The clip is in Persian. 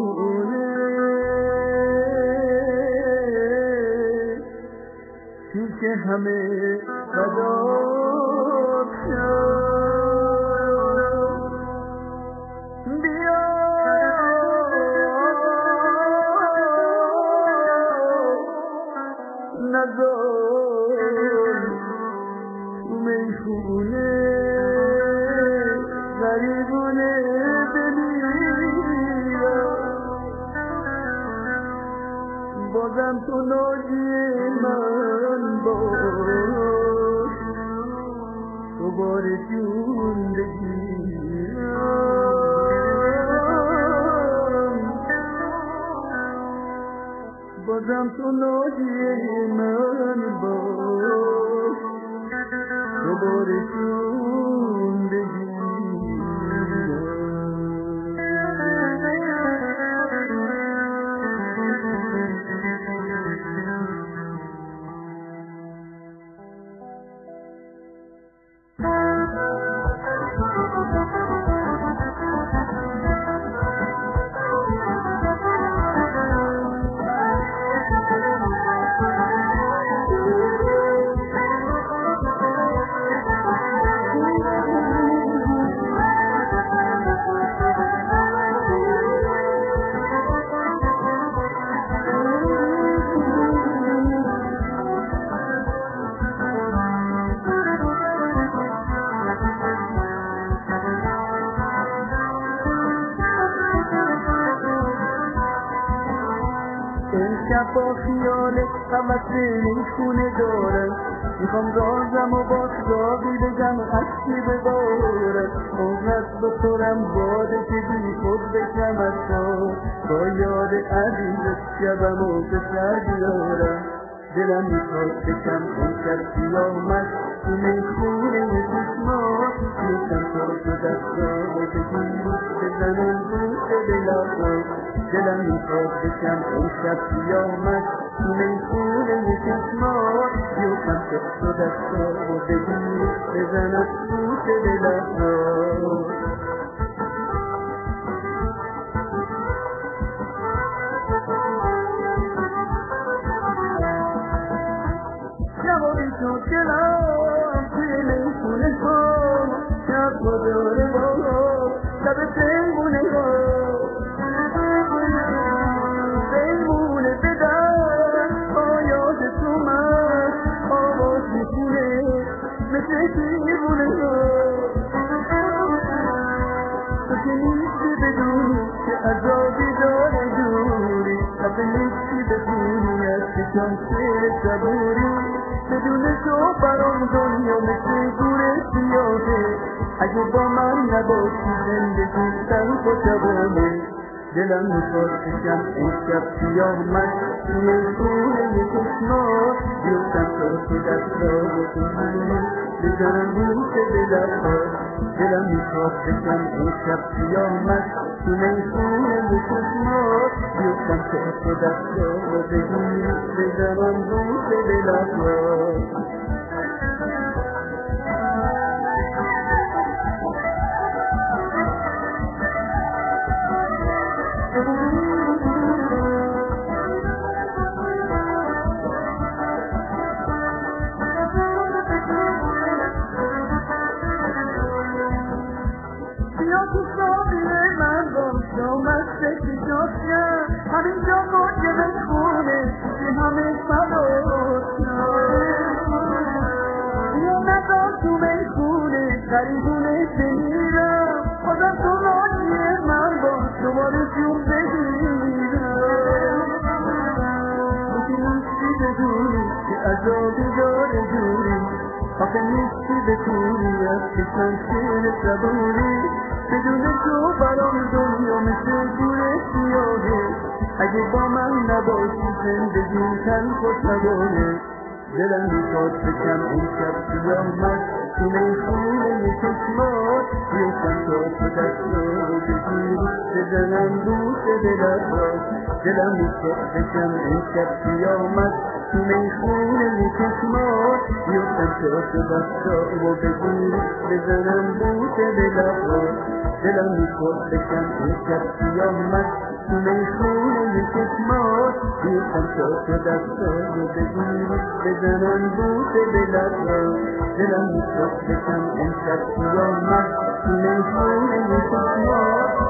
میخونه پیش همه فدات شد بیا نزار تو میخونه غریبونه بمیرم بازم تو ناجی من باش دوباره جون بگیرم بازم تو ناجی من باش دوباره جون بگیرم شب با خیال قمت میخونه دارم میخوام رازم و با راقی بگم عشقی ببارم اونقدر بخورم باده که بی خود بشم از تو با یاد عزیز شبم و به سر بیارم دلم میخواد بکم اون شب قیامت تو میخونه چشمات میشم تو دستام و بگیر بزنم بوس بلافات دلم میخواد بکم اون شب قیامت تو میخونه چشمات بیوکم تو دستام و بگیر بزنم بوس بلافات جوابی تو دلم توی میخونه ها شب مداره با شب پیمونه ها پیمونه بدن آیات تو من آواز میکنه مثل دیوونه ها تو که نیستی بدونی که عذابی داره دوری حق نیستی بدونی از کشم شیر صبوری بدون تو برام دنیا مثل گوره سیاهه اگه با من نباشی زندگی تلخ و شبانه دلم میخواد بشم این شب قیامت تو میخونه چشمات بیفتم تو دستام و بگیری بزنم بوس بلافات دلم میخواد بشم این شب قیامت تو میخونه چشمات بیفتم تو دستام و بگیری بزنم بوس بلافات همینجا موجه بخونه که همه صدات یا نزار تو میخونه غریبونه بمیرم بازم تو راجیه من با دوباره جون بگیرم تو که نیستی بدونی که عذابی داره دوری آخه نیستی بتونی از کشم شیر صبوری بدون تو برام دنیا مثل گوره سیاهه اگه با من نباشی زندگی تلخ و شبانه دلم میخواد بکم این شب قیامت تو میخونه چشمات بیفتم تو دستام و بگیری بزنم بوس بلافات دلم میخواد بکم این شب قیامت تو میخونه چشمات بیفتم تو دستام و بگیری بزنم بوس بلافات دلم میخواد بکم این شب قیامت تو میخونه چشمات بیخم تا دستم بگیری بزنم بوسه به لبم دلم میخواد بشم امشب قیامت تو میخونه چشمات